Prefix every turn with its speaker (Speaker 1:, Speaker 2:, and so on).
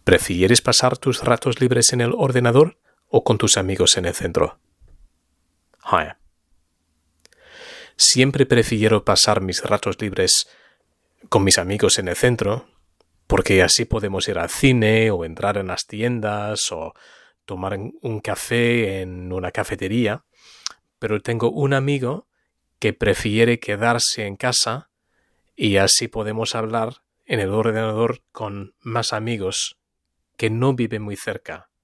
Speaker 1: ¿Prefieres pasar tus ratos libres en el ordenador o con tus amigos en el centro? Haya. Siempre prefiero pasar mis ratos libres con mis amigos en el centro, porque así podemos ir al cine o entrar en las tiendas o tomar un café en una cafetería. Pero tengo un amigo que prefiere quedarse en casa y así podemos hablar en el ordenador con más amigos que no viven muy cerca.